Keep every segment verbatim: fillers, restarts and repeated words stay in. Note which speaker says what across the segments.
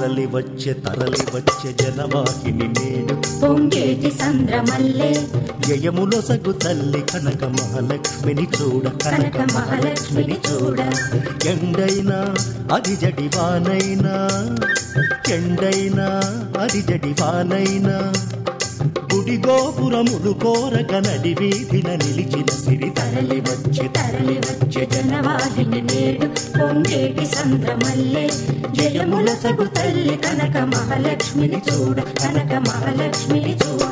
Speaker 1: తరలి వచ్చే తరలి వచ్చే జనవాహిని నేడు
Speaker 2: పొంగేటి సంద్రమల్లే
Speaker 1: జయములొసగు తల్లి కనక మహాలక్ష్మిని చూడ
Speaker 2: కనక మహాలక్ష్మిని చూడ
Speaker 1: ఎండైనా అది జడివానైనా ఎండైనా అది జడివానైనా గుడి గోపురములు కోరక నడి వీధిన నిలిచిన సిరి
Speaker 2: తరలి వచ్చే తరలి వచ్చే జనవాహిని నేడు పొంగేటి సంద్రమల్లే జయములసగు తల్లి కనక మహాలక్ష్మిని చూడ కనక మహాలక్ష్మిని చూడ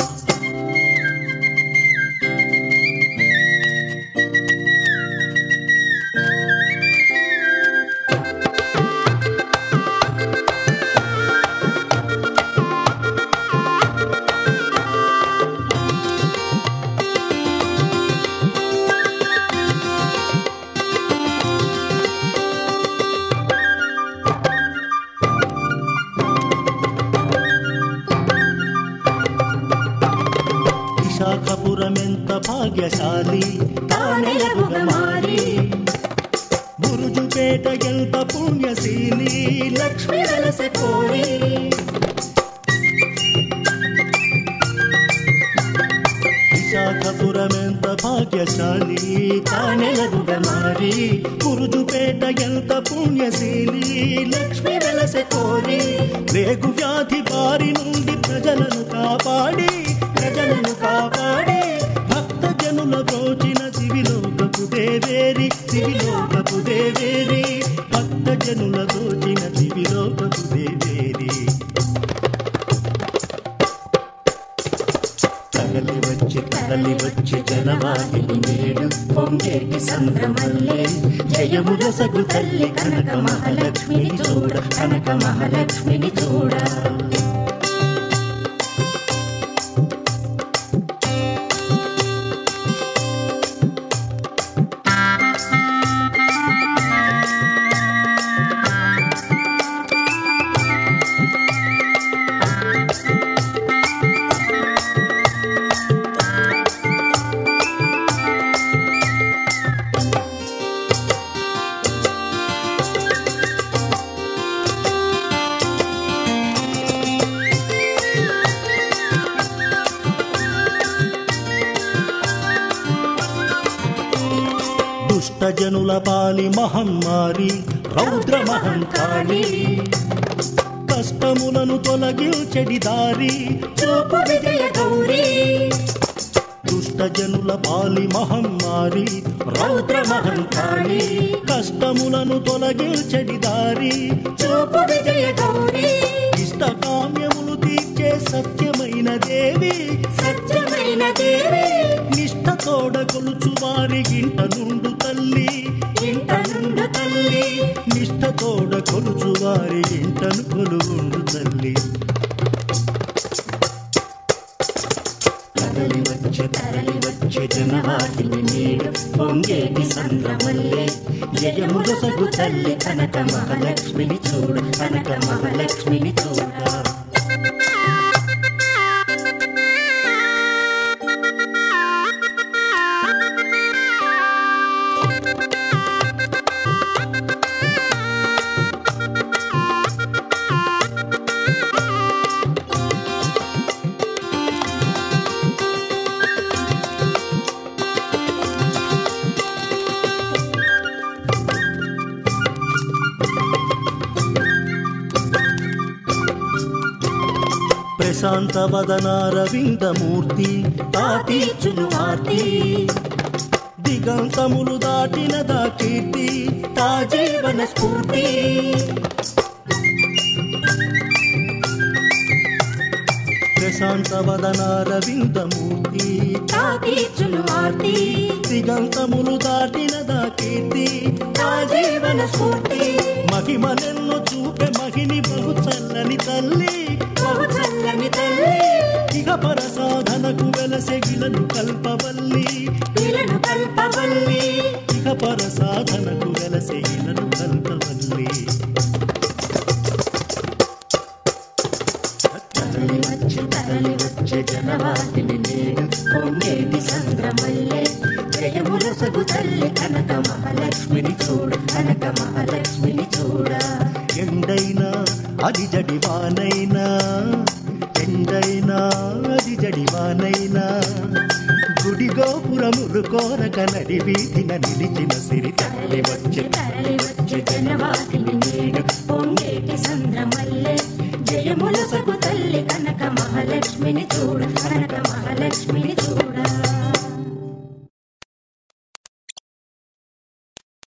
Speaker 1: విశాఖపురమెంత భాగ్యశాలి
Speaker 2: తానెలగుగా మారి
Speaker 1: బురుజుపేట ఎంత పుణ్యశీలి
Speaker 2: లక్ష్మి వెలసె కోరి
Speaker 1: విశాఖపురమెంత భాగ్యశాలి తానెలగుగా మారి బురుజుపేట ఎంత పుణ్యశీలి
Speaker 2: లక్ష్మి వెలసె కోరి
Speaker 1: రేగు వ్యాధి బారి నుండి ప్రజలను కాపాడి
Speaker 2: ప్రజలను కాపాడి
Speaker 1: భక్త జనుల బ్రోచిన దివిలోకపు దేవేరి దివిలోకపు దేవేరి భక్త జనుల బ్రోచిన దివిలోకపు దేవేరి తరలి వచ్చి తరలి వచ్చి జనవాహిని నేడు
Speaker 2: పొంగేటి సంద్రమల్లే జయములసగు తల్లి కనక మహాలక్ష్మిని చూడ కనక మహాలక్ష్మిని చూడ
Speaker 1: జనుల పాలి మహమ్మారి రౌద్ర మహంకాళి కష్టములను తొలగించెడి దారి
Speaker 2: చూపు విజయ గౌరీ
Speaker 1: దుష్ట జనుల పాలి మహమ్మారి
Speaker 2: రౌద్ర మహంకాళి
Speaker 1: కష్టములను తొలగించెడి దారి
Speaker 2: చూపు విజయ గౌరీ
Speaker 1: ఇష్టకామ్యములు తీర్చే సత్యమైన దేవి
Speaker 2: సత్యమైన దేవి
Speaker 1: నిష్ఠ తోడ కొలుచు వారి గింట నుండు తల్లి
Speaker 2: ఇంట నుండు తల్లి
Speaker 1: నిష్ఠ తోడ కొలుచు వారి గింటను కొలువుండు తల్లి తరలి వచ్చే తరలి వచ్చే జనవాహిని నేడు
Speaker 2: పొంగేటి సంద్రమల్లే జయములసగు తల్లి కనక మహాలక్ష్మిని చూడ కనక మహాలక్ష్మిని చూడ
Speaker 1: ప్రశాంత వదనారవిందమూర్తి
Speaker 2: తాతీచును ఆర్తి
Speaker 1: దిగంతములు దాటిన దా కీర్తి
Speaker 2: తా జీవన స్ఫూర్తి
Speaker 1: ప్రశాంత వదనారవిందమూర్తి
Speaker 2: తాతీచును ఆర్తి
Speaker 1: దిగంతములు దాటిన దా కీర్తి
Speaker 2: తా జీవన స్ఫూర్తి
Speaker 1: మహిమనెన్నో చూపే మహిని బహు చల్లని తల్లి
Speaker 2: బహు చల్లని తల్లి
Speaker 1: ఇక పర సాధనకు వెలసెగిలను కల్పవల్లి
Speaker 2: ఇలను కల్పవల్లి
Speaker 1: ఇక పర సాధనకు వెలసెగిలను కల్పవల్లి
Speaker 2: తరలి వచ్చి తరలి వచ్చే జనవాహిని నేడు పొంగేటి సంద్రమల్లే జయములసగు తల్లి కనక మహాలక్ష్మిని చూడ కనక మహాలక్ష్మిని చూడ
Speaker 1: ఎండైనా అది జడివానైనా ఎండైనా అది జడివానైనా గుడి గోపురములు కోరక నడి వీధిన నిలిచిన సిరి తరలి వచ్చే
Speaker 2: తరలి వచ్చే జనవాహిని నేడు పొంగేటి సంద్రమల్లె జయములసగు తల్లి కనక మహాలక్ష్మిని చూడ కనక మహాలక్ష్మిని చూడ